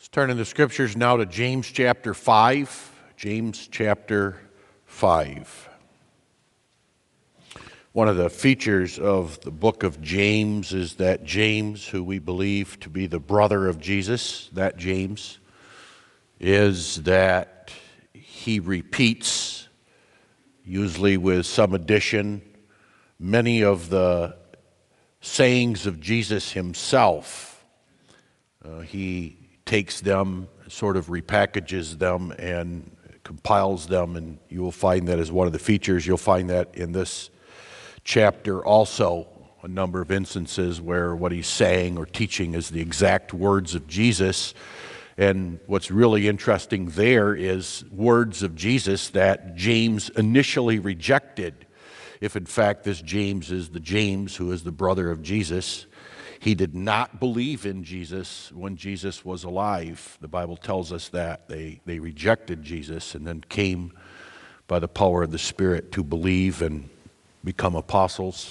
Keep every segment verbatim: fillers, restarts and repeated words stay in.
Let's turn in the scriptures now to James chapter five. James chapter five. One of the features of the book of James is that James, who we believe to be the brother of Jesus, that James, is that he repeats, usually with some addition, many of the sayings of Jesus himself. Uh, he takes them, sort of repackages them, and compiles them, and you will find that as one of the features. You'll find that in this chapter also, a number of instances where what he's saying or teaching is the exact words of Jesus. And what's really interesting there is words of Jesus that James initially rejected. If in fact this James is the James who is the brother of Jesus, he did not believe in Jesus when Jesus was alive. The Bible tells us that. They, they rejected Jesus and then came by the power of the Spirit to believe and become apostles.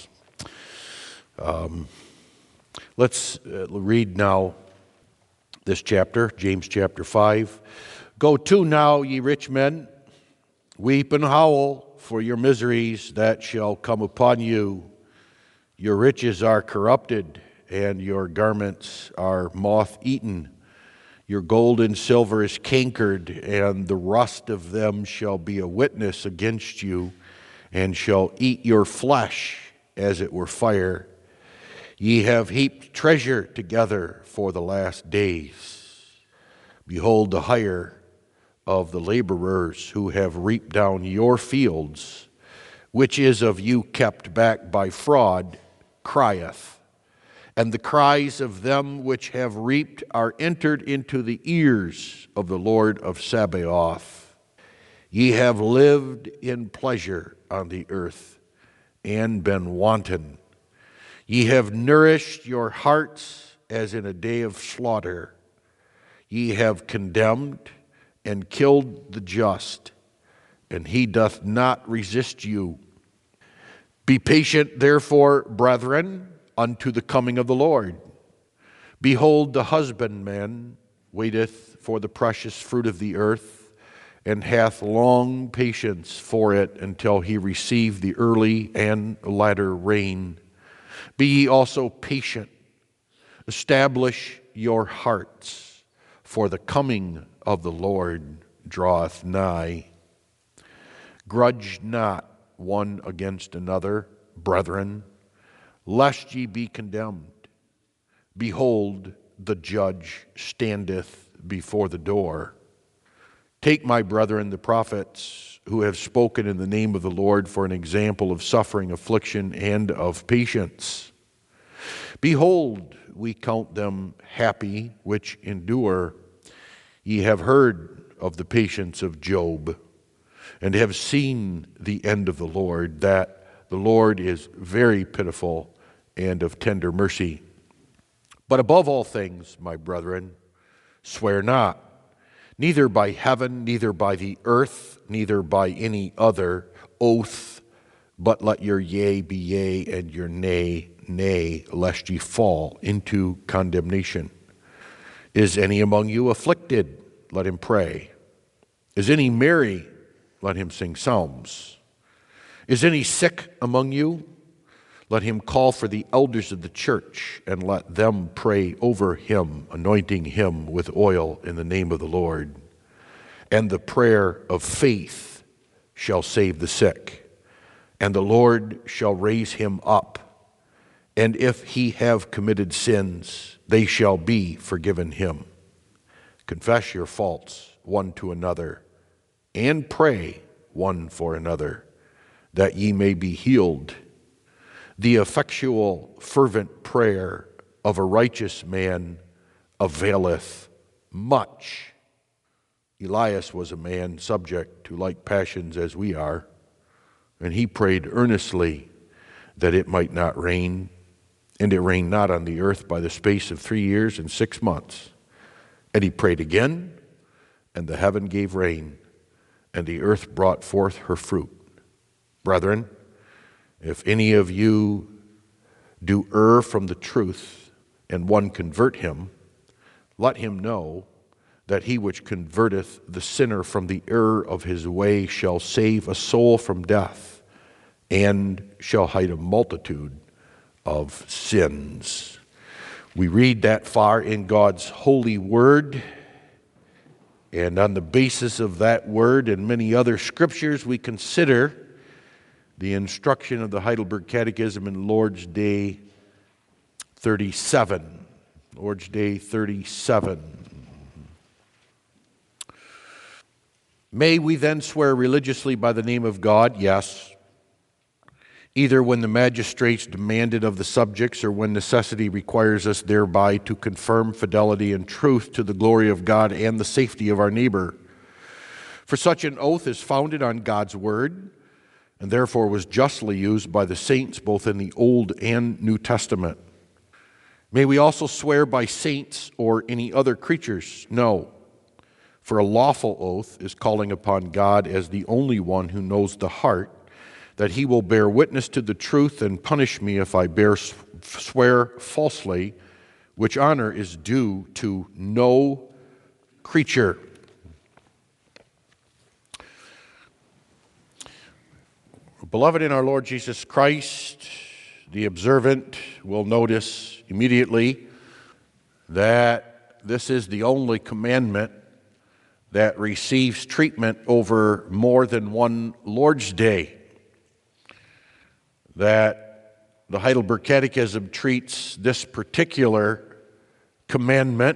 Um, let's uh, read now this chapter, James chapter five. Go to now, ye rich men, weep and howl for your miseries that shall come upon you. Your riches are corrupted, and your garments are moth-eaten. Your gold and silver is cankered, and the rust of them shall be a witness against you, and shall eat your flesh as it were fire. Ye have heaped treasure together for the last days. Behold the hire of the laborers who have reaped down your fields, which is of you kept back by fraud, crieth. And the cries of them which have reaped are entered into the ears of the Lord of Sabaoth. Ye have lived in pleasure on the earth, and been wanton. Ye have nourished your hearts as in a day of slaughter. Ye have condemned and killed the just, and he doth not resist you. Be patient, therefore, brethren, unto the coming of the Lord. Behold, the husbandman waiteth for the precious fruit of the earth, and hath long patience for it until he receive the early and latter rain. Be ye also patient. Establish your hearts, for the coming of the Lord draweth nigh. Grudge not one against another, brethren, lest ye be condemned. Behold, the judge standeth before the door. Take, my brethren, the prophets who have spoken in the name of the Lord for an example of suffering, affliction, and of patience. Behold, we count them happy which endure. Ye have heard of the patience of Job, and have seen the end of the Lord, that the Lord is very pitiful and of tender mercy. But above all things, my brethren, swear not, neither by heaven, neither by the earth, neither by any other oath, but let your yea be yea, and your nay, nay, lest ye fall into condemnation. Is any among you afflicted? Let him pray. Is any merry? Let him sing psalms. Is any sick among you? Let him call for the elders of the church, and let them pray over him, anointing him with oil in the name of the Lord. And the prayer of faith shall save the sick, and the Lord shall raise him up. And if he have committed sins, they shall be forgiven him. Confess your faults one to another, and pray one for another, that ye may be healed. The effectual, fervent prayer of a righteous man availeth much. Elias was a man subject to like passions as we are, and he prayed earnestly that it might not rain, and it rained not on the earth by the space of three years and six months. And he prayed again, and the heaven gave rain, and the earth brought forth her fruit. Brethren, if any of you do err from the truth, and one convert him, let him know that he which converteth the sinner from the error of his way shall save a soul from death, and shall hide a multitude of sins. We read that far in God's holy word, and on the basis of that word and many other scriptures, we consider the instruction of the Heidelberg Catechism in Lord's Day thirty-seven. Lord's Day thirty-seven. May we then swear religiously by the name of God? Yes. Either when the magistrates demand it of the subjects, or when necessity requires us thereby to confirm fidelity and truth to the glory of God and the safety of our neighbor. For such an oath is founded on God's word, and therefore was justly used by the saints both in the Old and New Testament. May we also swear by saints or any other creatures? No. For a lawful oath is calling upon God as the only one who knows the heart, that he will bear witness to the truth and punish me if I bear swear falsely, which honor is due to no creature. Beloved in our Lord Jesus Christ, the observant will notice immediately that this is the only commandment that receives treatment over more than one Lord's Day. That the Heidelberg Catechism treats this particular commandment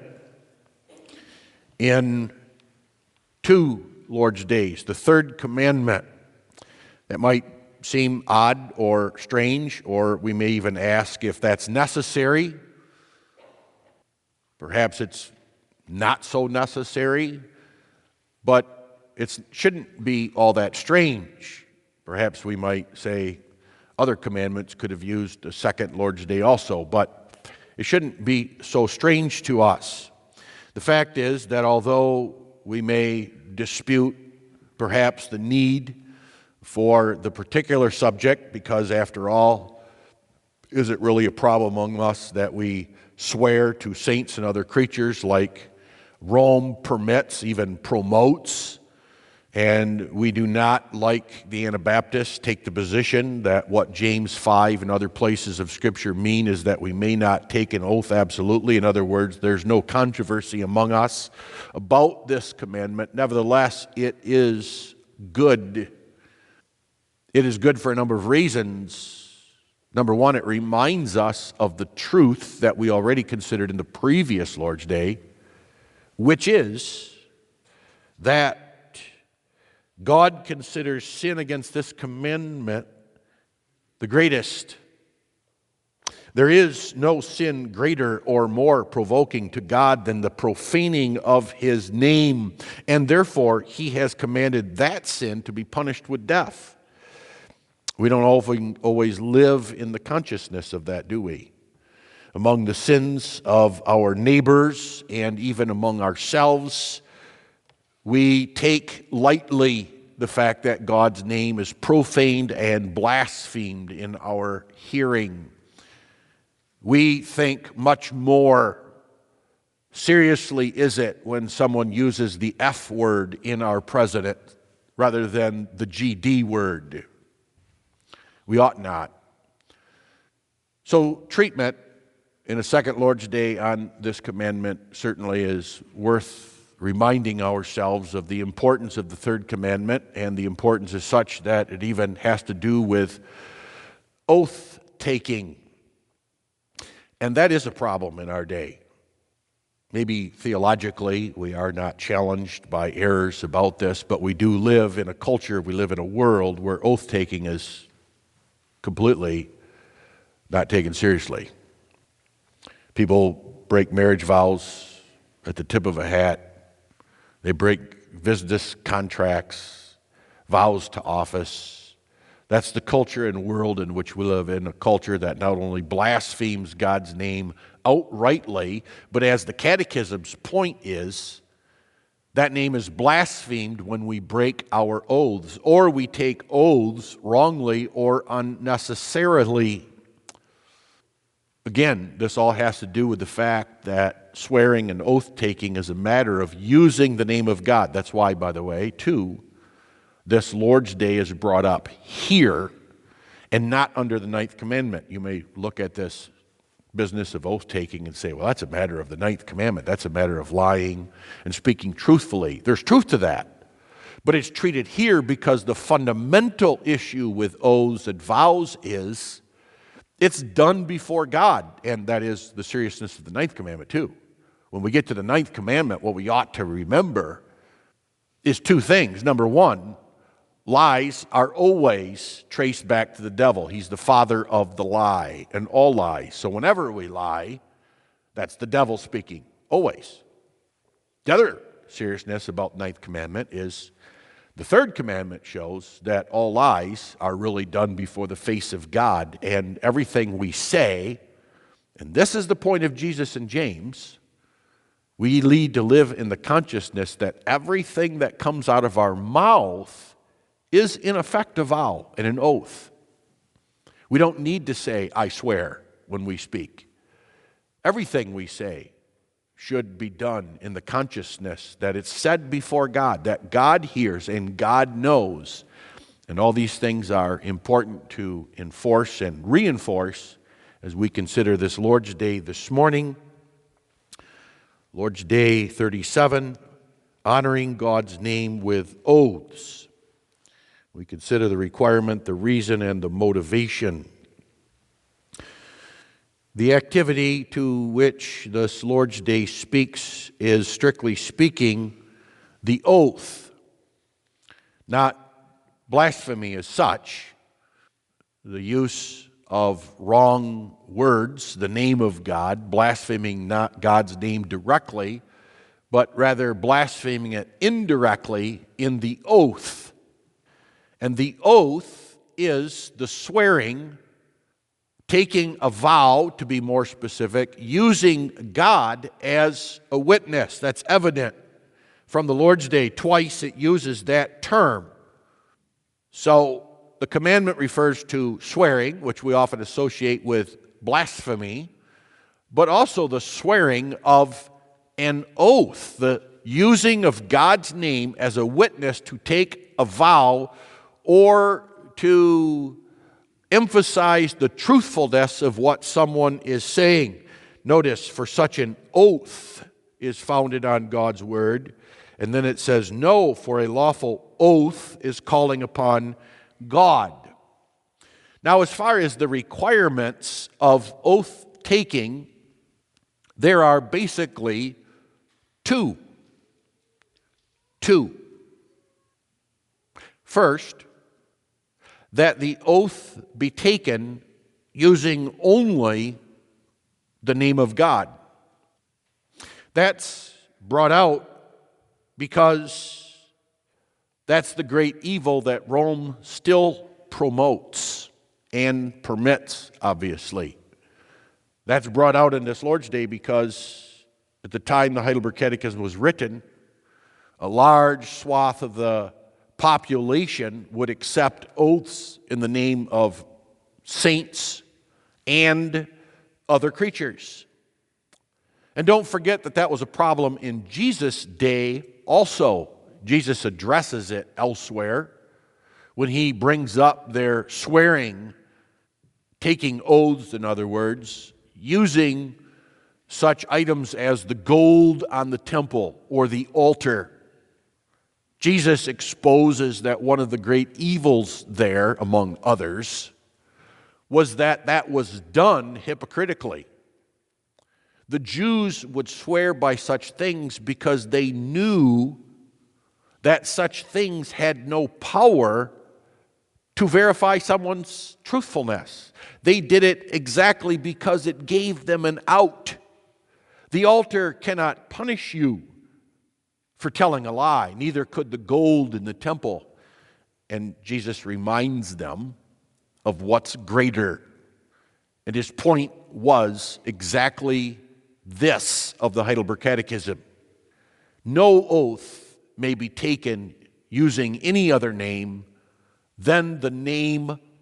in two Lord's Days. The third commandment, that might seem odd or strange, or we may even ask if that's necessary. Perhaps it's not so necessary, but it shouldn't be all that strange. Perhaps we might say other commandments could have used a second Lord's Day also, but it shouldn't be so strange to us. The fact is that although we may dispute perhaps the need for the particular subject, because after all, is it really a problem among us that we swear to saints and other creatures like Rome permits, even promotes? And we do not, like the Anabaptists, take the position that what James five and other places of Scripture mean is that we may not take an oath absolutely. In other words, there's no controversy among us about this commandment. Nevertheless, it is good. It is good for a number of reasons. Number one, it reminds us of the truth that we already considered in the previous Lord's Day, which is that God considers sin against this commandment the greatest. There is no sin greater or more provoking to God than the profaning of His name, and therefore He has commanded that sin to be punished with death. We don't often always live in the consciousness of that, do we? Among the sins of our neighbors and even among ourselves, we take lightly the fact that God's name is profaned and blasphemed in our hearing. We think much more seriously is it when someone uses the F word in our president rather than the G D word. We ought not. So treatment in a second Lord's Day on this commandment certainly is worth reminding ourselves of the importance of the third commandment, and the importance is such that it even has to do with oath-taking. And that is a problem in our day. Maybe theologically we are not challenged by errors about this, but we do live in a culture, we live in a world where oath-taking is completely not taken seriously. People break marriage vows at the tip of a hat. They break business contracts, vows to office. That's the culture and world in which we live in, a culture that not only blasphemes God's name outrightly, but as the Catechism's point is, that name is blasphemed when we break our oaths, or we take oaths wrongly or unnecessarily. Again, this all has to do with the fact that swearing and oath-taking is a matter of using the name of God. That's why, by the way, too, this Lord's Day is brought up here and not under the ninth commandment. You may look at this business of oath-taking and say, well, that's a matter of the ninth commandment. That's a matter of lying and speaking truthfully. There's truth to that. But it's treated here because the fundamental issue with oaths and vows is it's done before God, and that is the seriousness of the ninth commandment too. When we get to the ninth commandment, what we ought to remember is two things. Number one, lies are always traced back to the devil. He's the father of the lie and all lies. So whenever we lie, that's the devil speaking, always. The other seriousness about ninth commandment is the third commandment shows that all lies are really done before the face of God, and everything we say, and this is the point of Jesus and James, we need to live in the consciousness that everything that comes out of our mouth is in effect a vow and an oath. We don't need to say, I swear, when we speak. Everything we say should be done in the consciousness that it's said before God, that God hears and God knows. And all these things are important to enforce and reinforce as we consider this Lord's Day this morning. Lord's Day thirty-seven, honoring God's name with oaths. We consider the requirement, the reason, and the motivation. The activity to which this Lord's Day speaks is, strictly speaking, the oath, not blasphemy as such, the use of wrong words, the name of God, blaspheming not God's name directly, but rather blaspheming it indirectly in the oath. And the oath is the swearing, taking a vow, to be more specific, using God as a witness. That's evident from the Lord's Day. Twice it uses that term. So the commandment refers to swearing, which we often associate with blasphemy, but also the swearing of an oath, the using of God's name as a witness to take a vow or to emphasize the truthfulness of what someone is saying. Notice, for such an oath is founded on God's word. And then it says, no, for a lawful oath is calling upon God. Now, as far as the requirements of oath-taking, there are basically two. Two. First, that the oath be taken using only the name of God. That's brought out because that's the great evil that Rome still promotes and permits, obviously. That's brought out in this Lord's Day because at the time the Heidelberg Catechism was written, a large swath of the population would accept oaths in the name of saints and other creatures. And don't forget that that was a problem in Jesus' day also. Jesus addresses it elsewhere when he brings up their swearing, taking oaths, in other words, using such items as the gold on the temple or the altar. Jesus exposes that one of the great evils there, among others, was that that was done hypocritically. The Jews would swear by such things because they knew that such things had no power to verify someone's truthfulness. They did it exactly because it gave them an out. The altar cannot punish you for telling a lie, neither could the gold in the temple. And Jesus reminds them of what's greater. And his point was exactly this of the Heidelberg Catechism. No oath may be taken using any other name than the name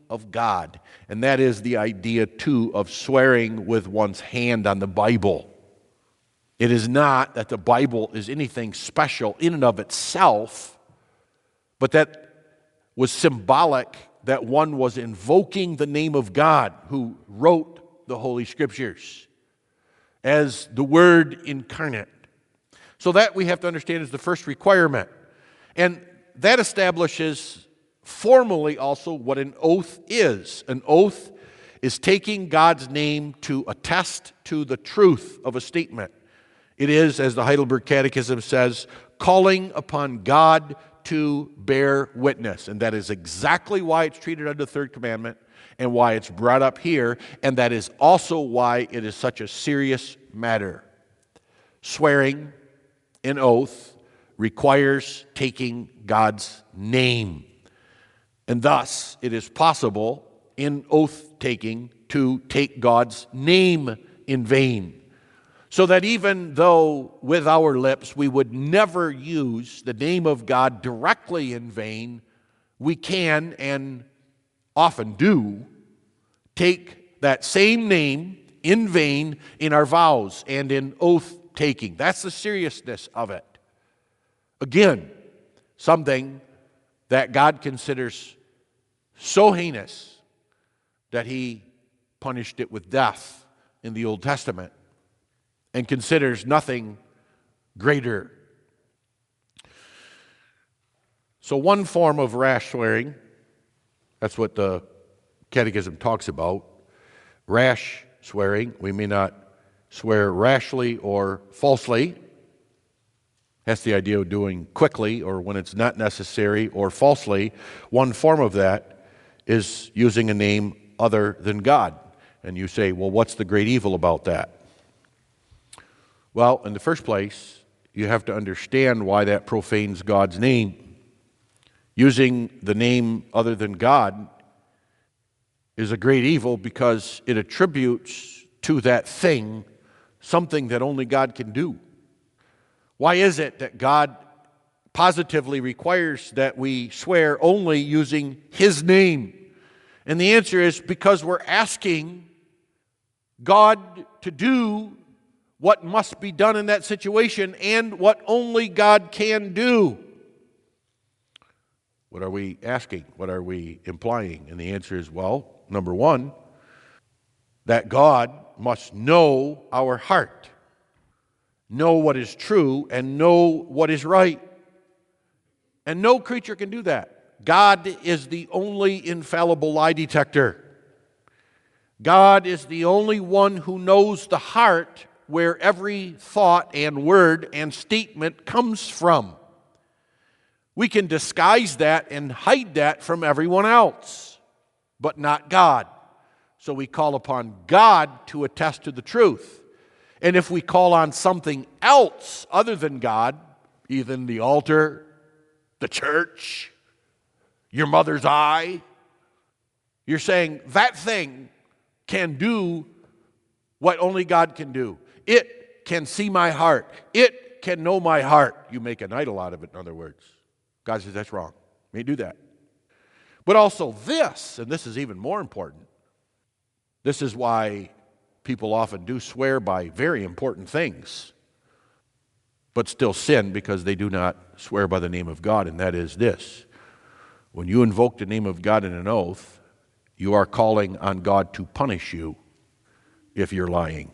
of God. And that is the idea, too, of swearing with one's hand on the Bible. It is not that the Bible is anything special in and of itself, but that was symbolic that one was invoking the name of God who wrote the Holy Scriptures as the Word incarnate. So that we have to understand is the first requirement. And that establishes formally also what an oath is. An oath is taking God's name to attest to the truth of a statement. It is, as the Heidelberg Catechism says, calling upon God to bear witness. And that is exactly why it's treated under the third commandment and why it's brought up here. And that is also why it is such a serious matter. Swearing an oath requires taking God's name. And thus, it is possible in oath-taking to take God's name in vain. So that even though with our lips we would never use the name of God directly in vain, we can and often do take that same name in vain in our vows and in oath-taking. That's the seriousness of it. Again, something that God considers so heinous that He punished it with death in the Old Testament, and considers nothing greater. So one form of rash swearing, that's what the Catechism talks about. Rash swearing, we may not swear rashly or falsely. That's the idea of doing quickly or when it's not necessary or falsely. One form of that is using a name other than God. And you say, well, what's the great evil about that? Well, in the first place, you have to understand why that profanes God's name. Using the name other than God is a great evil because it attributes to that thing something that only God can do. Why is it that God positively requires that we swear only using His name? And the answer is because we're asking God to do what must be done in that situation and what only God can do. What are we asking? What are we implying? And the answer is, well, number one, that God must know our heart, know what is true, and know what is right. And no creature can do that. God is the only infallible lie detector. God is the only one who knows the heart where every thought and word and statement comes from. We can disguise that and hide that from everyone else, but not God. So we call upon God to attest to the truth. And if we call on something else other than God, even the altar, the church, your mother's eye, you're saying that thing can do what only God can do. It can see my heart. It can know my heart. You make an idol out of it, in other words. God says that's wrong. You may do that. But also this, and this is even more important, this is why people often do swear by very important things, but still sin because they do not swear by the name of God, and that is this. When you invoke the name of God in an oath, you are calling on God to punish you if you're lying.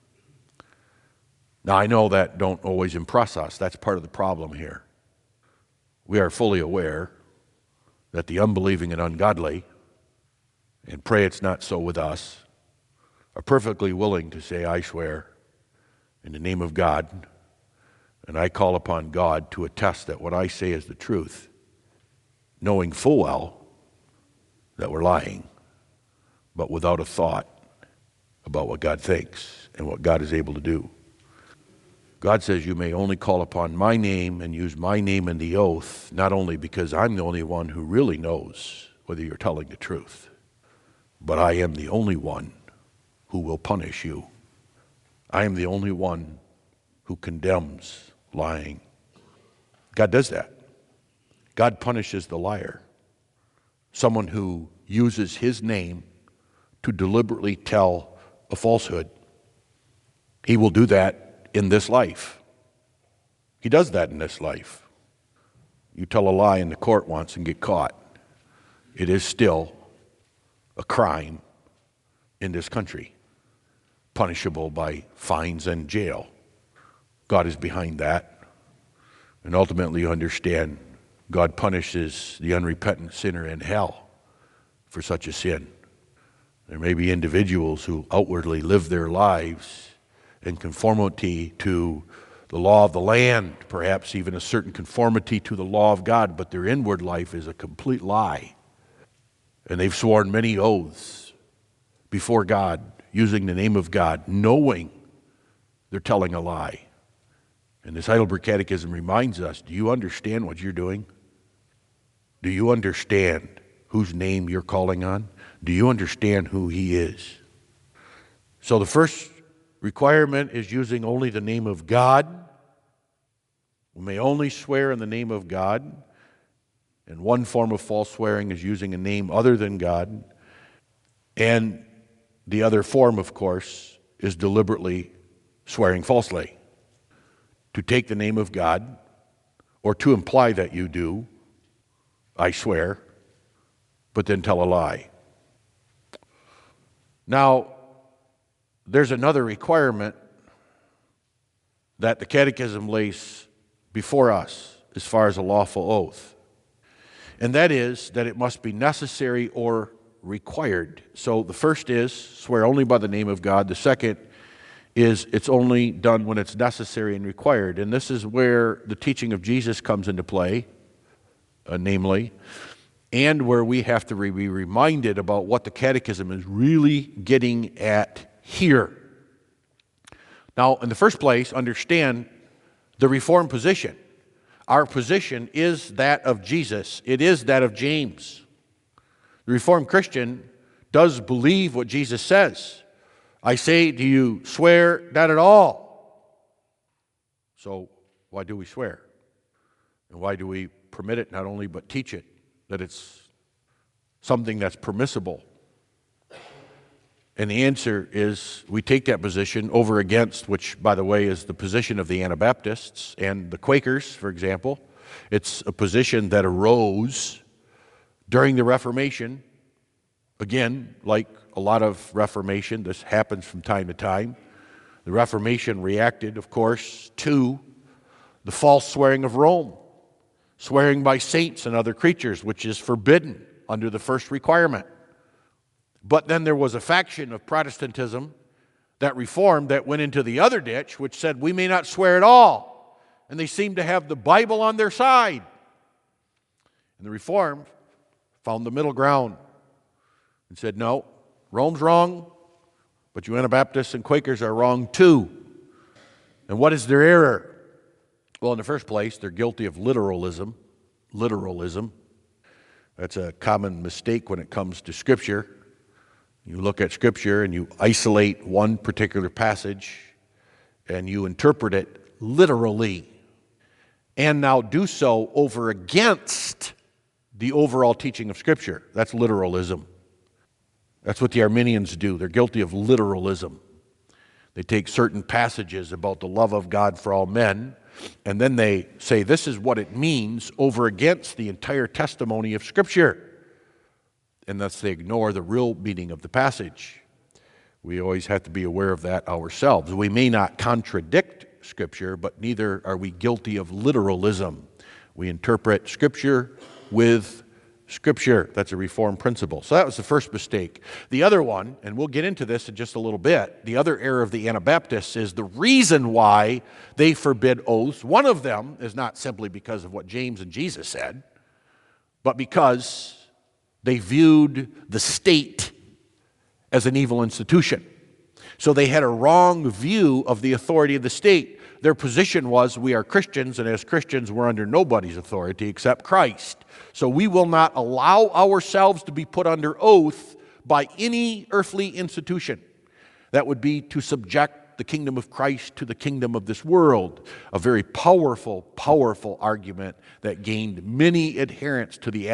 Now, I know that don't always impress us. That's part of the problem here. We are fully aware that the unbelieving and ungodly, and pray it's not so with us, are perfectly willing to say, I swear in the name of God, and I call upon God to attest that what I say is the truth, knowing full well that we're lying, but without a thought about what God thinks and what God is able to do. God says you may only call upon my name and use my name in the oath, not only because I'm the only one who really knows whether you're telling the truth, but I am the only one who will punish you. I am the only one who condemns lying. God does that. God punishes the liar. someone who uses his name to deliberately tell a falsehood. He will do that in this life. He does that in this life. You tell a lie in the court once and get caught. It is still a crime in this country, punishable by fines and jail. God is behind that. And ultimately, you understand, God punishes the unrepentant sinner in hell for such a sin. There may be individuals who outwardly live their lives in conformity to the law of the land, perhaps even a certain conformity to the law of God, but their inward life is a complete lie. And they've sworn many oaths before God, using the name of God, knowing they're telling a lie. And this Heidelberg Catechism reminds us, do you understand what you're doing? Do you understand whose name you're calling on? Do you understand who he is? So the first requirement is using only the name of God. We may only swear in the name of God. And one form of false swearing is using a name other than God. And the other form, of course, is deliberately swearing falsely. To take the name of God, or to imply that you do, I swear, but then tell a lie. Now, there's another requirement that the Catechism lays before us as far as a lawful oath. And that is that it must be necessary or required. So the first is swear only by the name of God. The second is it's only done when it's necessary and required. And this is where the teaching of Jesus comes into play, uh, namely, and where we have to be reminded about what the Catechism is really getting at here. Now, in the first place, understand the Reformed position. Our position is that of Jesus. It is that of James. The Reformed Christian does believe what Jesus says. I say, do you swear not at all? So why do we swear? And why do we permit it not only but teach it, that it's something that's permissible? And the answer is we take that position over against, which, by the way, is the position of the Anabaptists and the Quakers, for example. It's a position that arose during the Reformation. Again, like a lot of Reformation, this happens from time to time. The Reformation reacted, of course, to the false swearing of Rome, swearing by saints and other creatures, which is forbidden under the first requirement. But then there was a faction of Protestantism that reformed that went into the other ditch, which said we may not swear at all. And they seemed to have the Bible on their side. And the Reformed found the middle ground and said, no, Rome's wrong, but you Anabaptists and Quakers are wrong too. And what is their error? Well, in the first place, they're guilty of literalism. Literalism. That's a common mistake when it comes to Scripture. You look at Scripture and you isolate one particular passage and you interpret it literally, and now do so over against the overall teaching of Scripture. That's literalism. That's what the Arminians do. They're guilty of literalism. They take certain passages about the love of God for all men, and then they say this is what it means over against the entire testimony of Scripture. And thus they ignore the real meaning of the passage. We always have to be aware of that ourselves. We may not contradict Scripture, but neither are we guilty of literalism. We interpret Scripture with Scripture. That's a Reformed principle. So that was the first mistake. The other one, and we'll get into this in just a little bit, the other error of the Anabaptists is the reason why they forbid oaths. One of them is not simply because of what James and Jesus said, but because they viewed the state as an evil institution. So they had a wrong view of the authority of the state. Their position was, we are Christians, and as Christians, we're under nobody's authority except Christ. So we will not allow ourselves to be put under oath by any earthly institution. That would be to subject the kingdom of Christ to the kingdom of this world. A very powerful, powerful argument that gained many adherents to the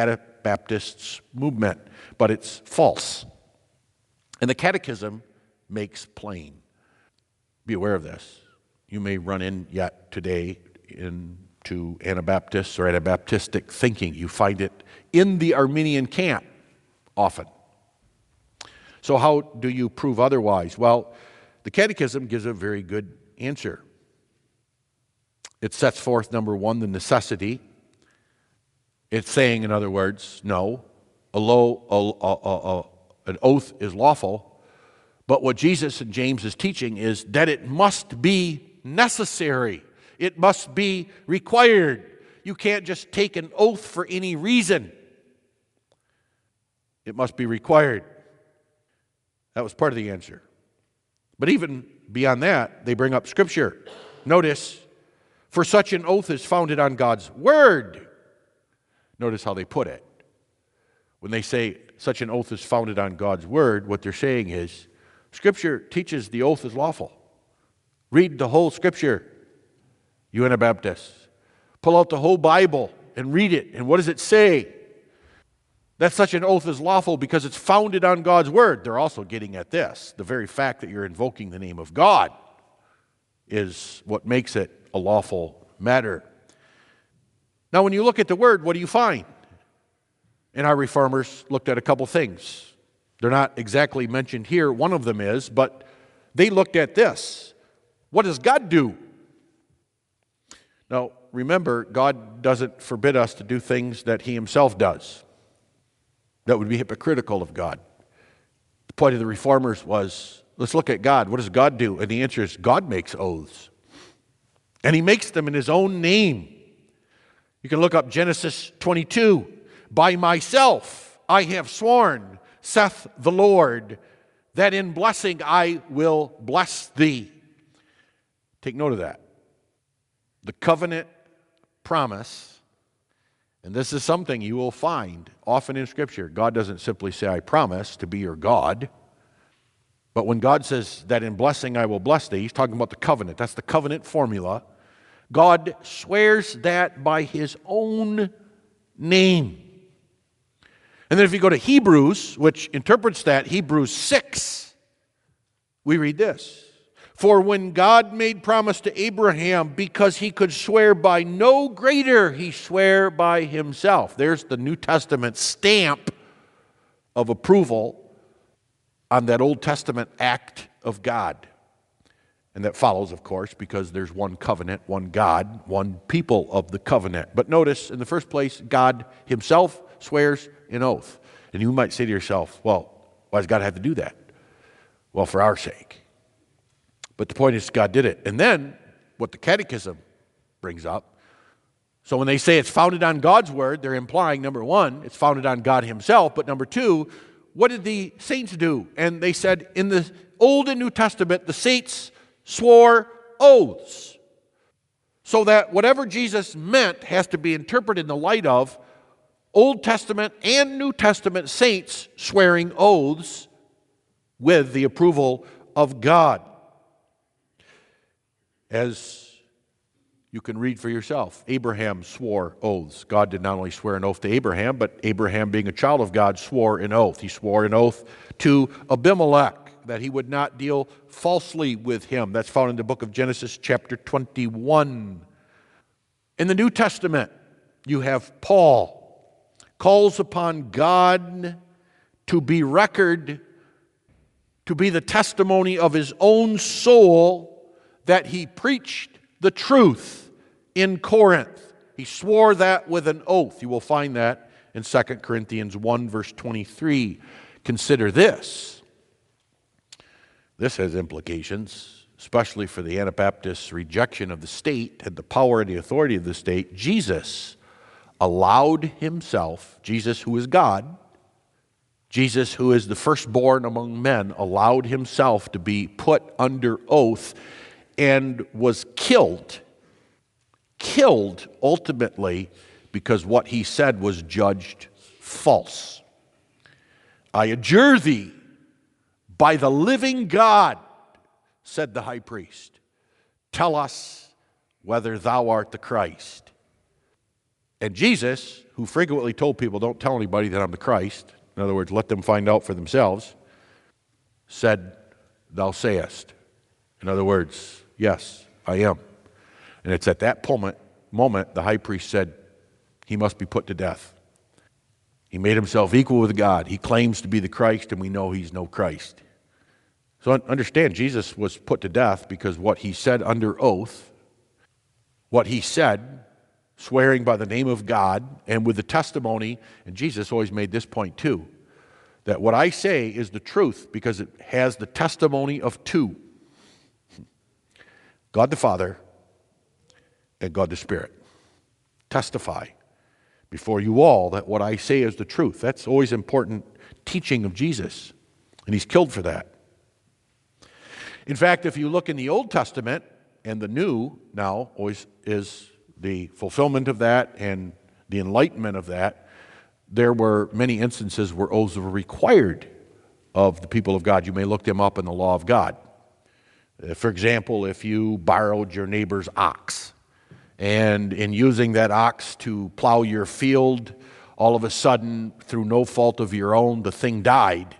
Anabaptists movement, but it's false. And the Catechism makes plain. Be aware of this. You may run in yet today into Anabaptists or Anabaptistic thinking. You find it in the Arminian camp often. So how do you prove otherwise? Well, the Catechism gives a very good answer. It sets forth, number one, the necessity. It's saying, in other words, no, a low, a, a, a, an oath is lawful, but what Jesus and James is teaching is that it must be necessary. It must be required. You can't just take an oath for any reason. It must be required. That was part of the answer. But even beyond that, they bring up Scripture. Notice, for such an oath is founded on God's Word. Notice how they put it. When they say such an oath is founded on God's Word, what they're saying is, Scripture teaches the oath is lawful. Read the whole Scripture, you Anabaptists. Pull out the whole Bible and read it. And what does it say? That such an oath is lawful because it's founded on God's Word. They're also getting at this. The very fact that you're invoking the name of God is what makes it a lawful matter. Now, when you look at the Word, what do you find? And our reformers looked at a couple things. They're not exactly mentioned here. One of them is, but they looked at this. What does God do? Now, remember, God doesn't forbid us to do things that He Himself does. That would be hypocritical of God. The point of the reformers was, let's look at God. What does God do? And the answer is, God makes oaths. And He makes them in His own name. You can look up Genesis twenty-two. By myself I have sworn, saith the Lord, that in blessing I will bless thee. Take note of that. The covenant promise, and this is something you will find often in Scripture. God doesn't simply say, I promise to be your God. But when God says that in blessing I will bless thee, He's talking about the covenant. That's the covenant formula. God swears that by His own name. And then if you go to Hebrews, which interprets that, Hebrews six, we read this. For when God made promise to Abraham, because he could swear by no greater, he sware by himself. There's the New Testament stamp of approval on that Old Testament act of God. And that follows, of course, because there's one covenant, one God, one people of the covenant. But notice, in the first place, God Himself swears an oath. And you might say to yourself, well, why does God have to do that? Well, for our sake. But the point is, God did it. And then, what the Catechism brings up, so when they say it's founded on God's Word, they're implying, number one, it's founded on God Himself, but number two, what did the saints do? And they said, in the Old and New Testament, the saints swore oaths. So that whatever Jesus meant has to be interpreted in the light of Old Testament and New Testament saints swearing oaths with the approval of God. As you can read for yourself, Abraham swore oaths. God did not only swear an oath to Abraham, but Abraham, being a child of God, swore an oath. He swore an oath to Abimelech that he would not deal falsely with him. That's found in the book of Genesis chapter twenty-one. In the New Testament, you have Paul calls upon God to be record, to be the testimony of his own soul that he preached the truth in Corinth. He swore that with an oath. You will find that in Second Corinthians one, verse twenty-three. Consider this. This has implications, especially for the Anabaptists' rejection of the state and the power and the authority of the state. Jesus allowed himself, Jesus who is God, Jesus who is the firstborn among men, allowed himself to be put under oath and was killed. Killed ultimately because what he said was judged false. I adjure thee by the living God, said the high priest, tell us whether thou art the Christ. And Jesus, who frequently told people, don't tell anybody that I'm the Christ, in other words, let them find out for themselves, said, thou sayest. In other words, yes, I am. And it's at that moment, moment the high priest said, he must be put to death. He made himself equal with God. He claims to be the Christ, and we know he's no Christ. So understand, Jesus was put to death because what he said under oath, what he said, swearing by the name of God and with the testimony, and Jesus always made this point too, that what I say is the truth because it has the testimony of two, God the Father and God the Spirit. Testify before you all that what I say is the truth. That's always important teaching of Jesus, and he's killed for that. In fact, if you look in the Old Testament, and the New now always is the fulfillment of that and the enlightenment of that, there were many instances where oaths were required of the people of God. You may look them up in the law of God. For example, if you borrowed your neighbor's ox, and in using that ox to plow your field, all of a sudden, through no fault of your own, the thing died,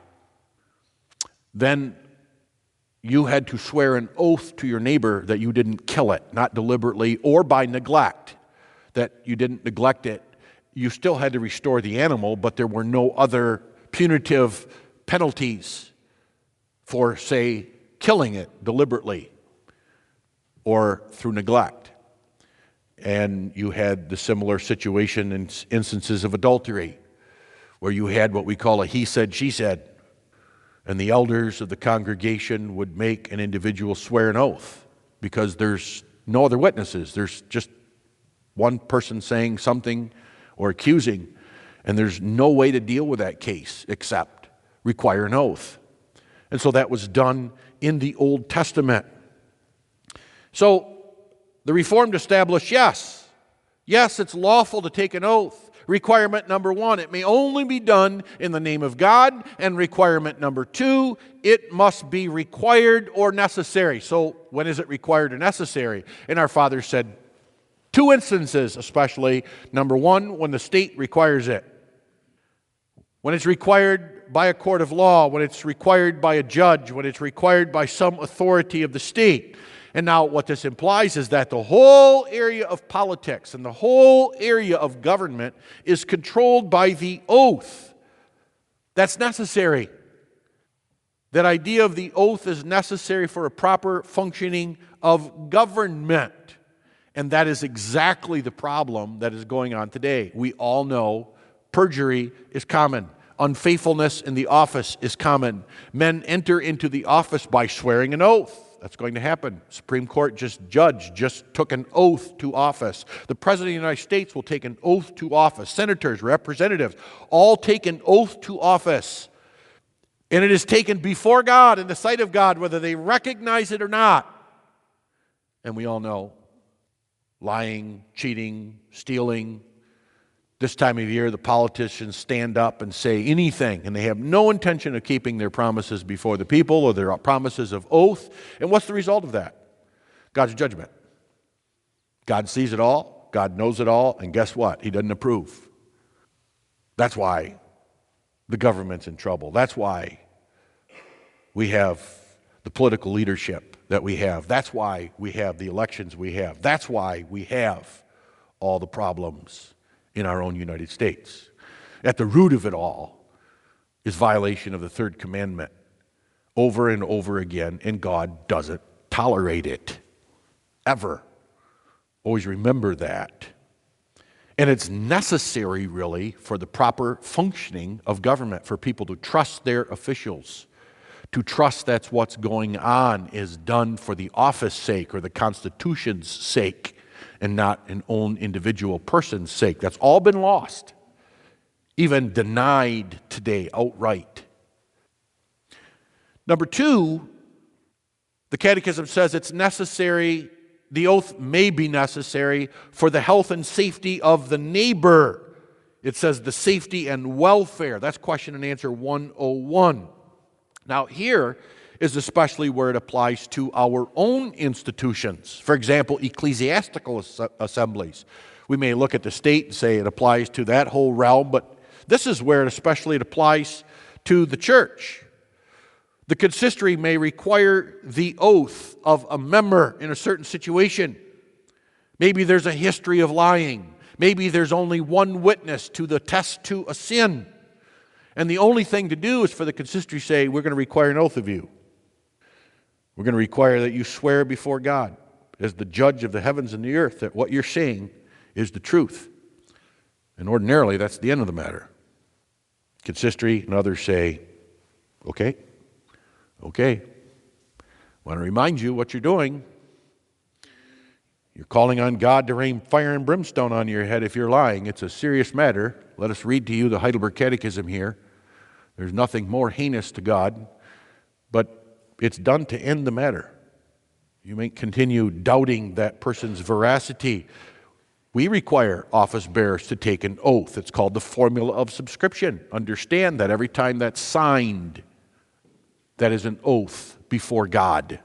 then you had to swear an oath to your neighbor that you didn't kill it, not deliberately or by neglect, that you didn't neglect it. You still had to restore the animal, but there were no other punitive penalties for, say, killing it deliberately or through neglect. And you had the similar situation in instances of adultery, where you had what we call a he said, she said. And the elders of the congregation would make an individual swear an oath because there's no other witnesses. There's just one person saying something or accusing, and there's no way to deal with that case except require an oath. And so that was done in the Old Testament. So the Reformed established, yes, yes, it's lawful to take an oath. Requirement number one, it may only be done in the name of God. And requirement number two, it must be required or necessary. So when is it required or necessary? And our father said two instances especially. Number one, when the state requires it. When it's required by a court of law, when it's required by a judge, when it's required by some authority of the state. And now what this implies is that the whole area of politics and the whole area of government is controlled by the oath. That's necessary. That idea of the oath is necessary for a proper functioning of government. And that is exactly the problem that is going on today. We all know perjury is common. Unfaithfulness in the office is common. Men enter into the office by swearing an oath. That's going to happen. Supreme Court just judge just took an oath to office. The President of the United States will take an oath to office. Senators, representatives, all take an oath to office. And it is taken before God, in the sight of God, whether they recognize it or not. And we all know, lying, cheating, stealing. This time of year, the politicians stand up and say anything, and they have no intention of keeping their promises before the people or their promises of oath. And what's the result of that? God's judgment. God sees it all, God knows it all, and guess what? He doesn't approve. That's why the government's in trouble. That's why we have the political leadership that we have. That's why we have the elections we have. That's why we have all the problems in our own United States. At the root of it all is violation of the third commandment over and over again, and God doesn't tolerate it, ever. Always remember that. And it's necessary, really, for the proper functioning of government, for people to trust their officials, to trust that's what's going on is done for the office sake or the Constitution's sake, and not an own individual person's sake. That's all been lost, even denied today outright. Number two, the Catechism says it's necessary, the oath may be necessary for the health and safety of the neighbor. It says the safety and welfare. That's question and answer one oh one. Now here is especially where it applies to our own institutions. For example, ecclesiastical assemblies, We may look at the state and say it applies to that whole realm, but this is where it especially it applies to the church. The consistory may require the oath of a member in a certain situation. Maybe there's a history of lying. Maybe there's only one witness to the test to a sin. And the only thing to do is for the consistory to say, we're going to require an oath of you. We're going to require that you swear before God as the judge of the heavens and the earth that what you're saying is the truth. And ordinarily, that's the end of the matter. Consistory and others say, okay, okay. I want to remind you what you're doing. You're calling on God to rain fire and brimstone on your head if you're lying. It's a serious matter. Let us read to you the Heidelberg Catechism here. There's nothing more heinous to God, but it's done to end the matter. You may continue doubting that person's veracity. We require office bearers to take an oath. It's called the formula of subscription. Understand that every time that's signed, that is an oath before God.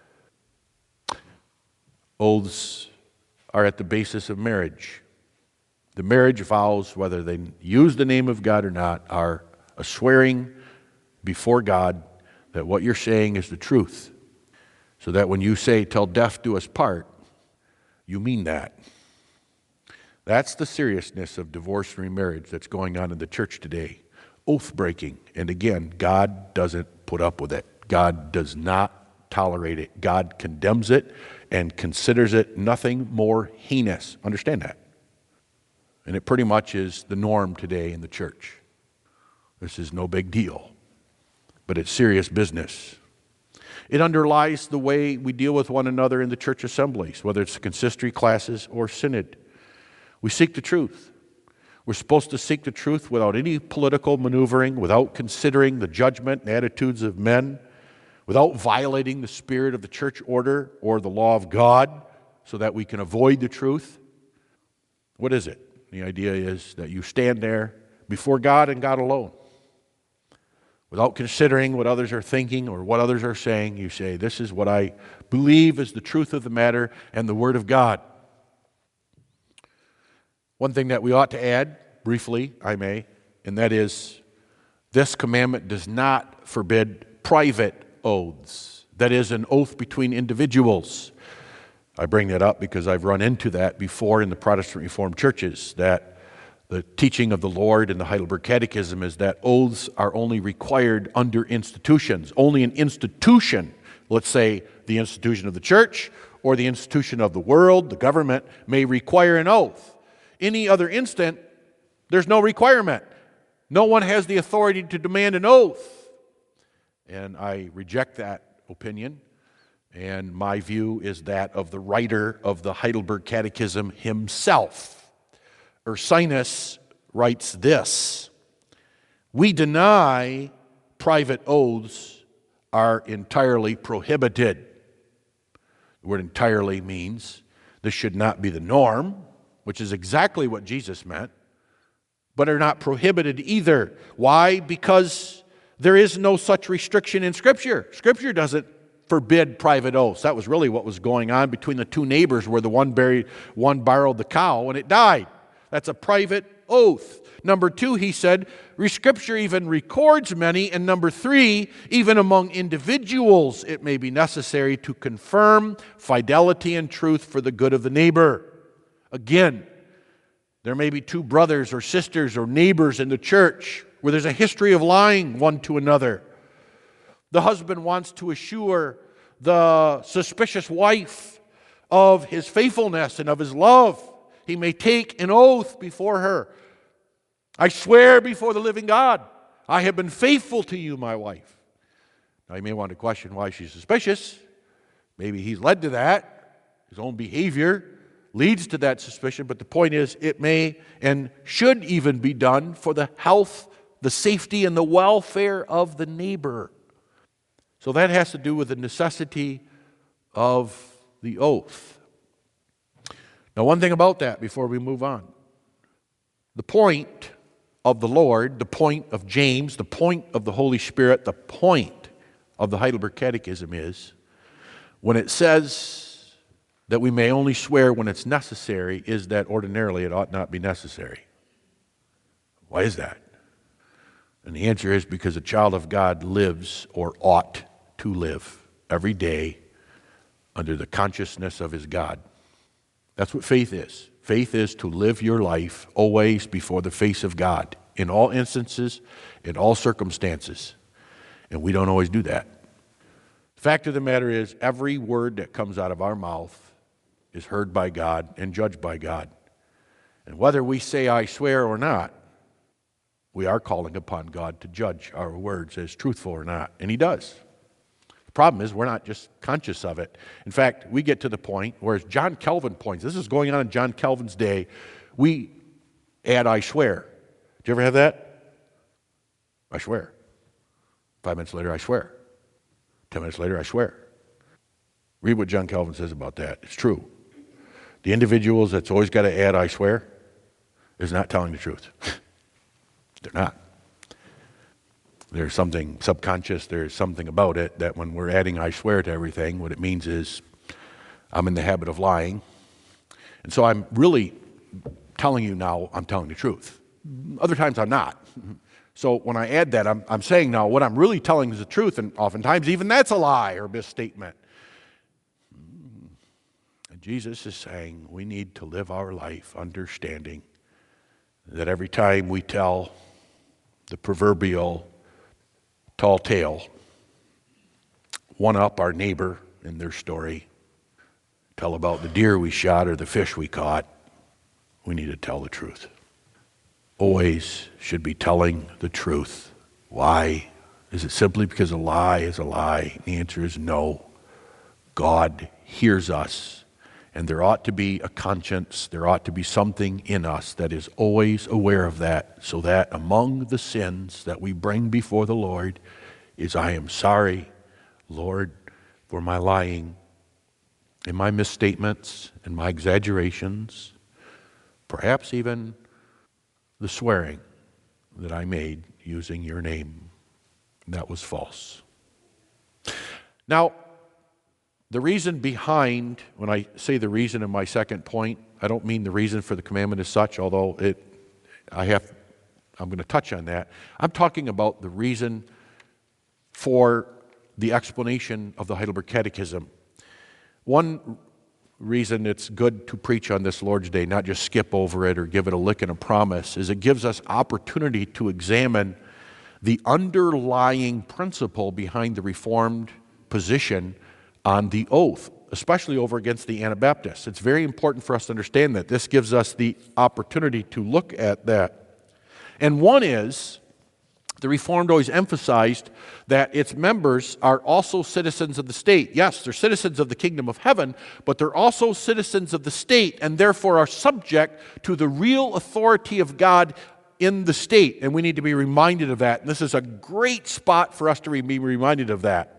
Oaths are at the basis of marriage. The marriage vows, whether they use the name of God or not, are a swearing before God that what you're saying is the truth. So that when you say, till death do us part, you mean that. That's the seriousness of divorce and remarriage that's going on in the church today. Oath breaking. And again, God doesn't put up with it. God does not tolerate it. God condemns it and considers it nothing more heinous. Understand that. And it pretty much is the norm today in the church. This is no big deal, but it's serious business. It underlies the way we deal with one another in the church assemblies, whether it's consistory classes or synod. We seek the truth. We're supposed to seek the truth without any political maneuvering, without considering the judgment and attitudes of men, without violating the spirit of the church order or the law of God so that we can avoid the truth. What is it? The idea is that you stand there before God and God alone. Without considering what others are thinking or what others are saying, you say, this is what I believe is the truth of the matter and the Word of God. One thing that we ought to add, briefly, I may, and that is, this commandment does not forbid private oaths. That is, an oath between individuals. I bring that up because I've run into that before in the Protestant Reformed churches, that the teaching of the Lord in the Heidelberg Catechism is that oaths are only required under institutions. Only an institution, let's say the institution of the church or the institution of the world, the government, may require an oath. Any other instant, there's no requirement. No one has the authority to demand an oath. And I reject that opinion. And my view is that of the writer of the Heidelberg Catechism himself. Ursinus writes this: we deny private oaths are entirely prohibited. The word entirely means this should not be the norm, which is exactly what Jesus meant, but are not prohibited either. Why? Because there is no such restriction in Scripture. Scripture doesn't forbid private oaths. That was really what was going on between the two neighbors, where the one buried, one borrowed the cow and it died. That's a private oath. Number two, he said, Scripture even records many. And number three, even among individuals, it may be necessary to confirm fidelity and truth for the good of the neighbor. Again, there may be two brothers or sisters or neighbors in the church where there's a history of lying one to another. The husband wants to assure the suspicious wife of his faithfulness and of his love. He may take an oath before her. I swear before the living God, I have been faithful to you, my wife. Now, you may want to question why she's suspicious. Maybe he's led to that. His own behavior leads to that suspicion. But the point is, it may and should even be done for the health, the safety, and the welfare of the neighbor. So that has to do with the necessity of the oath. Now, one thing about that before we move on. The point of the Lord, the point of James, the point of the Holy Spirit, the point of the Heidelberg Catechism is when it says that we may only swear when it's necessary is that ordinarily it ought not be necessary. Why is that? And the answer is because a child of God lives or ought to live every day under the consciousness of his God. That's what faith is. Faith is to live your life always before the face of God, in all instances, in all circumstances. And we don't always do that. The fact of the matter is, every word that comes out of our mouth is heard by God and judged by God. And whether we say I swear or not, we are calling upon God to judge our words as truthful or not. And he does. The problem is we're not just conscious of it. In fact, we get to the point where, as John Calvin points, this is going on in John Calvin's day, we add I swear. Did you ever have that? I swear. Five minutes later, I swear. Ten minutes later, I swear. Read what John Calvin says about that. It's true. The individuals that's always got to add I swear is not telling the truth. They're not. There's something subconscious, there's something about it that when we're adding I swear to everything, what it means is I'm in the habit of lying. And so I'm really telling you now I'm telling the truth. Other times I'm not. So when I add that, I'm, I'm saying now what I'm really telling is the truth, and oftentimes even that's a lie or a misstatement. And Jesus is saying we need to live our life understanding that every time we tell the proverbial tall tale, one up our neighbor in their story, tell about the deer we shot or the fish we caught, we need to tell the truth. Always should be telling the truth. Why? Is it simply because a lie is a lie? The answer is no. God hears us, and there ought to be a conscience, there ought to be something in us that is always aware of that, so that among the sins that we bring before the Lord is I am sorry, Lord, for my lying and my misstatements and my exaggerations, perhaps even the swearing that I made using your name. That was false. Now, the reason behind, when I say the reason in my second point, I don't mean the reason for the commandment as such, although it, I have, I'm going to touch on that. I'm talking about the reason for the explanation of the Heidelberg Catechism. One reason it's good to preach on this Lord's Day, not just skip over it or give it a lick and a promise, is it gives us opportunity to examine the underlying principle behind the Reformed position on the oath, especially over against the Anabaptists. It's very important for us to understand that. This gives us the opportunity to look at that. And one is, the Reformed always emphasized that its members are also citizens of the state. Yes, they're citizens of the kingdom of heaven, but they're also citizens of the state, and therefore are subject to the real authority of God in the state. And we need to be reminded of that. And this is a great spot for us to be reminded of that.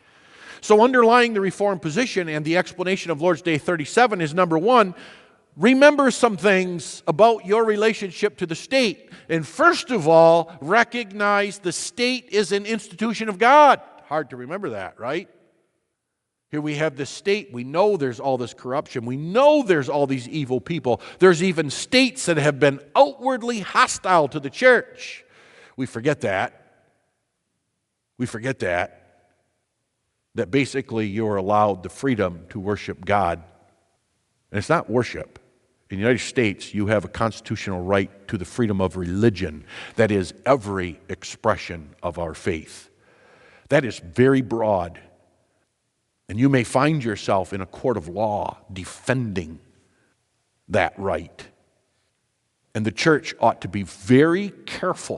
So underlying the Reformed position and the explanation of Lord's Day thirty-seven is, number one, remember some things about your relationship to the state. And first of all, recognize the state is an institution of God. Hard to remember that, right? Here we have the state. We know there's all this corruption. We know there's all these evil people. There's even states that have been outwardly hostile to the church. We forget that. We forget that. That basically you're allowed the freedom to worship God. And it's not worship. In the United States, you have a constitutional right to the freedom of religion. That is every expression of our faith. That is very broad. And you may find yourself in a court of law defending that right. And the church ought to be very careful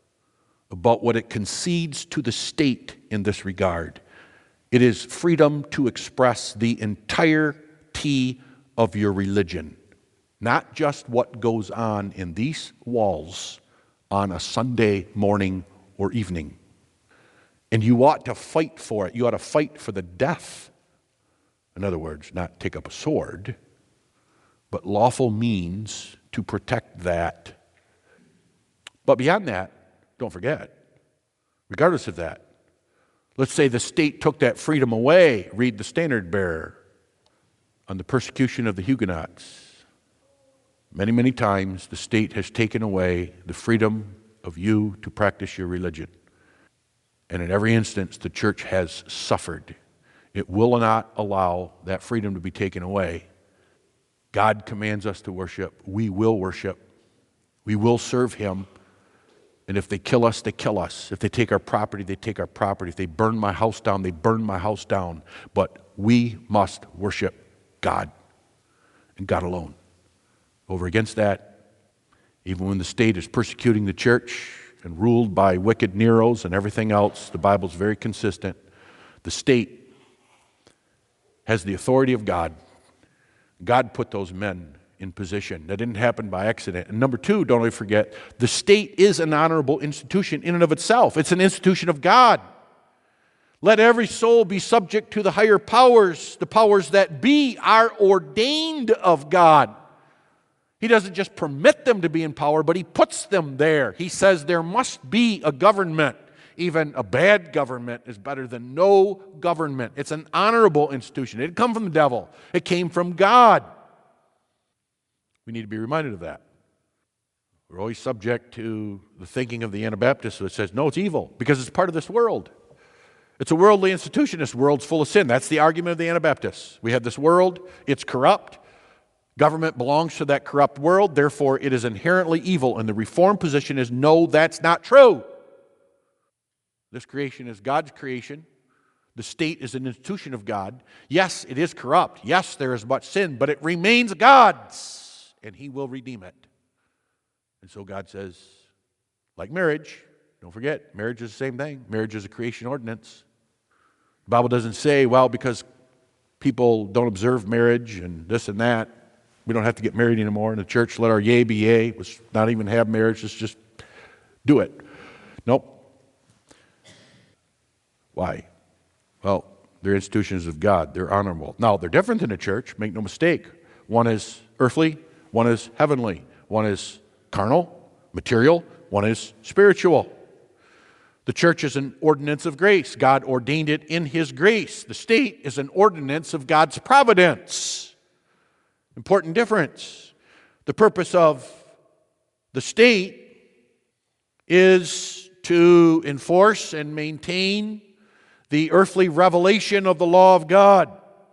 about what it concedes to the state in this regard. It is freedom to express the entirety of your religion, not just what goes on in these walls on a Sunday morning or evening. And you ought to fight for it. You ought to fight for the death. In other words, not take up a sword, but lawful means to protect that. But beyond that, don't forget, regardless of that, let's say the state took that freedom away. Read the Standard Bearer. on the persecution of the Huguenots, many, many times the state has taken away the freedom of you to practice your religion. And in every instance, the church has suffered. It will not allow that freedom to be taken away. God commands us to worship. We will worship. We will serve Him. And if they kill us, they kill us. If they take our property, they take our property. If they burn my house down, they burn my house down. But we must worship God and God alone. Over against that, even when the state is persecuting the church and ruled by wicked Neros and everything else, the Bible's very consistent. The state has the authority of God. God put those men in position. That didn't happen by accident. And number two, don't forget, the state is an honorable institution in and of itself. It's an institution of God. Let every soul be subject to the higher powers. The powers that be are ordained of God. He doesn't just permit them to be in power, but He puts them there. He says there must be a government. Even a bad government is better than no government. It's an honorable institution. It didn't come from the devil. It came from God. We need to be reminded of that. We're always subject to the thinking of the Anabaptists that says, no, it's evil, because it's part of this world. It's a worldly institution. This world's full of sin. That's the argument of the Anabaptists. We have this world. It's corrupt. Government belongs to that corrupt world. Therefore, it is inherently evil. And the Reformed position is, no, that's not true. This creation is God's creation. The state is an institution of God. Yes, it is corrupt. Yes, there is much sin, but it remains God's. And He will redeem it. And so God says, like marriage, don't forget, marriage is the same thing. Marriage is a creation ordinance. The Bible doesn't say, well, because people don't observe marriage and this and that, we don't have to get married anymore. In the church, let our yea be yea. Let's not even have marriage. Let's just do it. Nope. Why? Well, they're institutions of God. They're honorable. Now, they're different than the church. Make no mistake. One is earthly. One is heavenly. One is carnal, material. One is spiritual. The church is an ordinance of grace. God ordained it in His grace. The state is an ordinance of God's providence. Important difference. The purpose of the state is to enforce and maintain the earthly revelation of the law of God.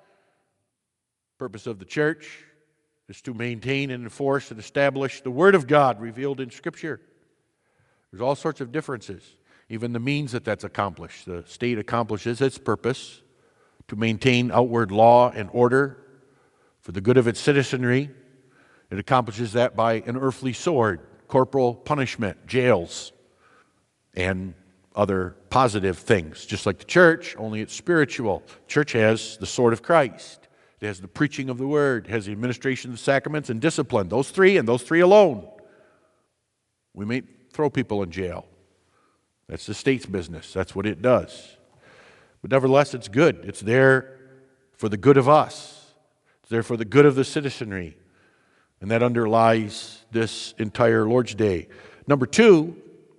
The purpose of the church is to maintain and enforce and establish the Word of God revealed in Scripture. There's all sorts of differences. Even the means that that's accomplished. The state accomplishes its purpose to maintain outward law and order for the good of its citizenry. It accomplishes that by an earthly sword, corporal punishment, jails, and other positive things. Just like the church, only it's spiritual. The church has the sword of Christ. It has the preaching of the Word. It has the administration of the sacraments and discipline. Those three and those three alone. We may throw people in jail. That's the state's business. That's what it does. But nevertheless, it's good. It's there for the good of us. It's there for the good of the citizenry. And that underlies this entire Lord's Day. Number two,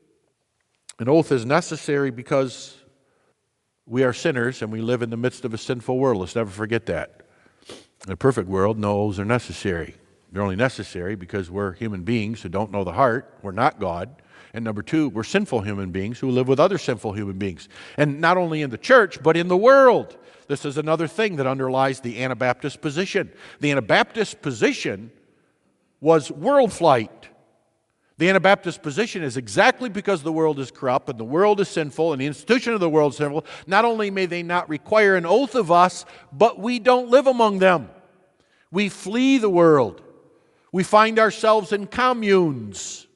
an oath is necessary because we are sinners and we live in the midst of a sinful world. Let's never forget that. In a perfect world, no oaths are necessary. They're only necessary because we're human beings who don't know the heart. We're not God. And number two, we're sinful human beings who live with other sinful human beings. And not only in the church, but in the world. This is another thing that underlies the Anabaptist position. The Anabaptist position was world flight. The Anabaptist position is exactly because the world is corrupt and the world is sinful and the institution of the world is sinful. Not only may they not require an oath of us, but we don't live among them. We flee the world. We find ourselves in communes.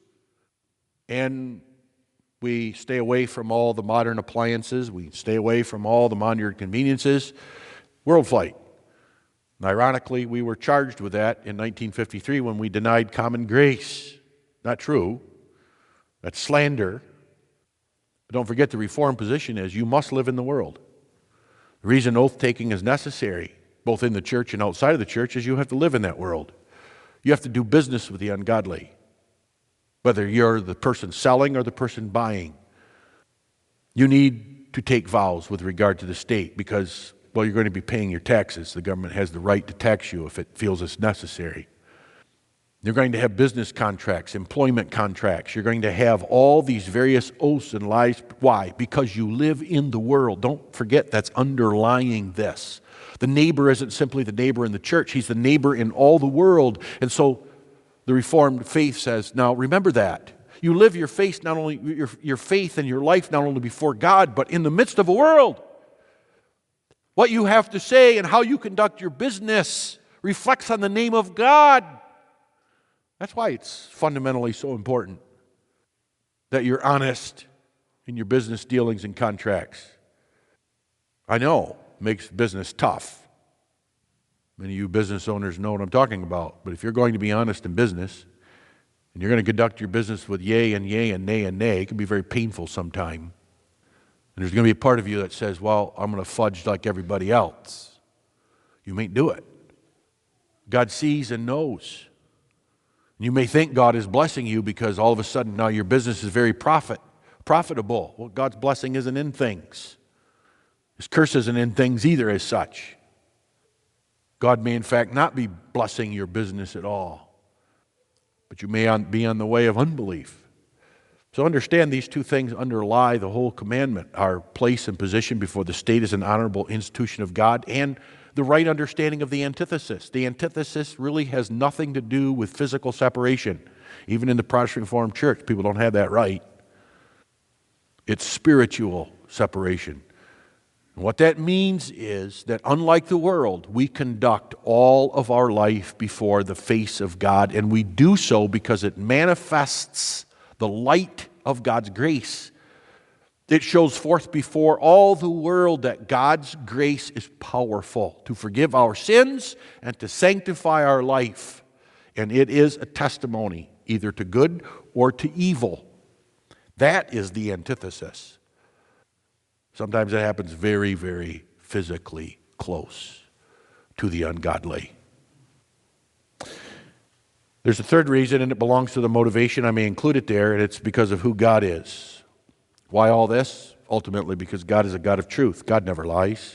And we stay away from all the modern appliances. We stay away from all the modern conveniences. World flight. And ironically, we were charged with that in nineteen fifty-three when we denied common grace. Not true. That's slander. But don't forget the Reformed position is you must live in the world. The reason oath-taking is necessary, both in the church and outside of the church, is you have to live in that world. You have to do business with the ungodly, whether you're the person selling or the person buying. You need to take vows with regard to the state because Well, you're going to be paying your taxes. The government has the right to tax you if it feels it's necessary. You're going to have business contracts, employment contracts. You're going to have all these various oaths and lies. Why? Because you live in the world. Don't forget that's underlying this. The neighbor isn't simply the neighbor in the church. He's the neighbor in all the world. And so the Reformed faith says, now remember that. You live your faith not only your, your faith and your life not only before God, but in the midst of a world. What you have to say and how you conduct your business reflects on the name of God. That's why it's fundamentally so important that you're honest in your business dealings and contracts. I know it makes business tough. Many of you business owners know what I'm talking about. But if you're going to be honest in business, and you're going to conduct your business with yay and yay and nay and nay, it can be very painful sometime. And there's going to be a part of you that says, well, I'm going to fudge like everybody else. You may do it. God sees and knows. You may think God is blessing you because all of a sudden now your business is very profit, profitable. Well, God's blessing isn't in things. His curse isn't in things either as such. God may in fact not be blessing your business at all. But you may on, be on the way of unbelief. So understand these two things underlie the whole commandment. Our place and position before the state as an honorable institution of God and the right understanding of the antithesis. The antithesis really has nothing to do with physical separation. Even in the Protestant Reformed Church, people don't have that right. It's spiritual separation. And what that means is that unlike the world, we conduct all of our life before the face of God, and we do so because it manifests the light of God's grace. It shows forth before all the world that God's grace is powerful to forgive our sins and to sanctify our life. And it is a testimony either to good or to evil. That is the antithesis. Sometimes it happens very, very physically close to the ungodly. There's a third reason, and it belongs to the motivation. I may include it there, and it's because of who God is. Why all this? Ultimately, because God is a God of truth. God never lies.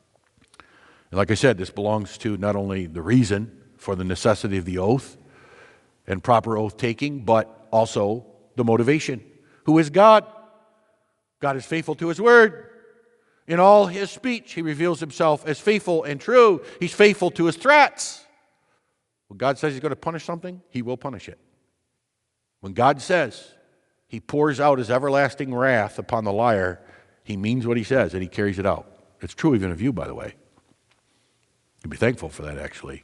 And like I said, this belongs to not only the reason for the necessity of the oath and proper oath taking, but also the motivation. Who is God? God is faithful to His word. In all His speech, He reveals Himself as faithful and true. He's faithful to His threats. When God says He's going to punish something, He will punish it. When God says He pours out His everlasting wrath upon the liar, He means what He says, and He carries it out. It's true even of you, by the way. You'd be thankful for that, actually.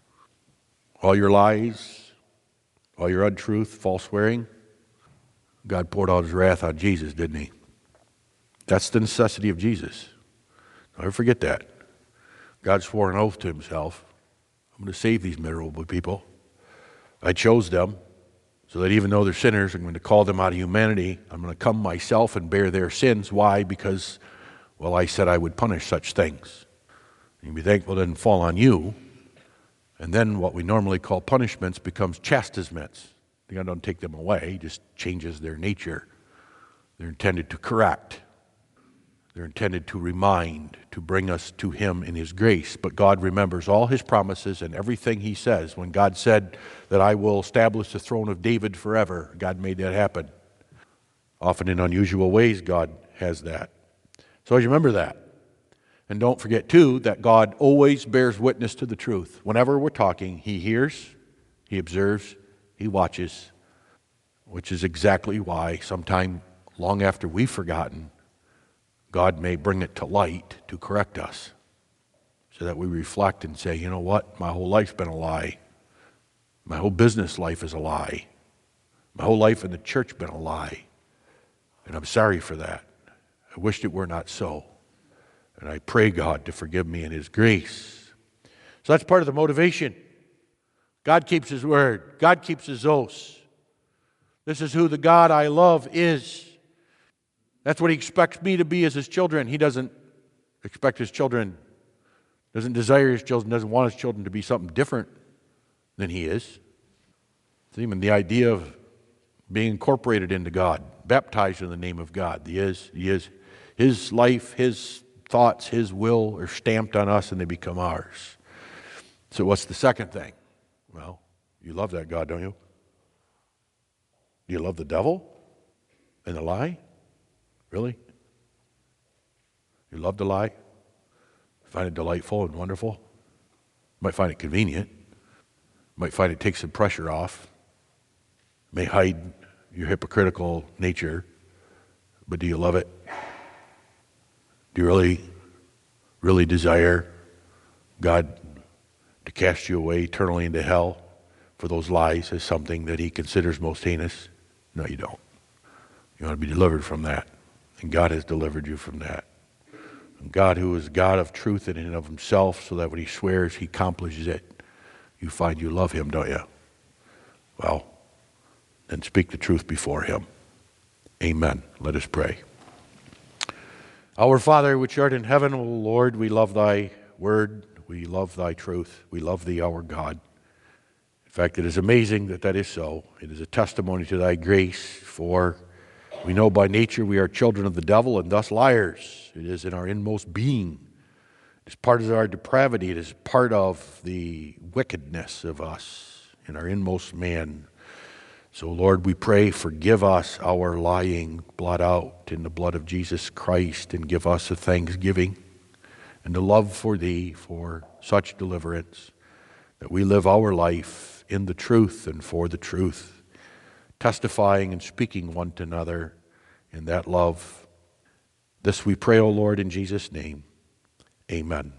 All your lies, all your untruth, false swearing, God poured out His wrath on Jesus, didn't He? That's the necessity of Jesus. Never forget that. God swore an oath to Himself. I'm going to save these miserable people. I chose them so that even though they're sinners, I'm going to call them out of humanity. I'm going to come myself and bear their sins. Why? Because, well, I said I would punish such things. You'd be thankful it didn't fall on you. And then what we normally call punishments becomes chastisements. God don't take them away. He just changes their nature. They're intended to correct. They're intended to remind, to bring us to Him in His grace. But God remembers all His promises and everything He says. When God said that I will establish the throne of David forever, God made that happen. Often in unusual ways, God has that. So always remember that. And don't forget, too, that God always bears witness to the truth. Whenever we're talking, He hears, He observes, He watches, which is exactly why sometime long after we've forgotten, God may bring it to light to correct us so that we reflect and say, you know what, my whole life's been a lie. My whole business life is a lie. My whole life in the church been a lie. And I'm sorry for that. I wished it were not so. And I pray God to forgive me in His grace. So that's part of the motivation. God keeps His word. God keeps His oaths. This is who the God I love is. That's what He expects me to be as His children. He doesn't expect His children, doesn't desire His children, doesn't want His children to be something different than He is. It's even the idea of being incorporated into God, baptized in the name of God. He is, he is His life, His thoughts, His will are stamped on us and they become ours. So what's the second thing? Well, you love that God, don't you? Do you love the devil and the lie? Really? You love the lie? Find it delightful and wonderful? Might find it convenient. Might find it takes some pressure off. May hide your hypocritical nature. But do you love it? Do you really, really desire God to cast you away eternally into hell for those lies as something that He considers most heinous? No, you don't. You want to be delivered from that. And God has delivered you from that. And God, who is God of truth in and of Himself, so that when He swears, He accomplishes it. You find you love Him, don't you? Well, then speak the truth before Him. Amen. Let us pray. Our Father, which art in heaven, O Lord, we love Thy word. We love Thy truth. We love Thee, our God. In fact, it is amazing that that is so. It is a testimony to Thy grace, for we know by nature we are children of the devil and thus liars. It is in our inmost being. It is part of our depravity. It is part of the wickedness of us in our inmost man. So, Lord, we pray, forgive us our lying, blot out in the blood of Jesus Christ, and give us a thanksgiving and a love for Thee for such deliverance, that we live our life in the truth and for the truth, testifying and speaking one to another in that love. This we pray, O Lord, in Jesus' name. Amen.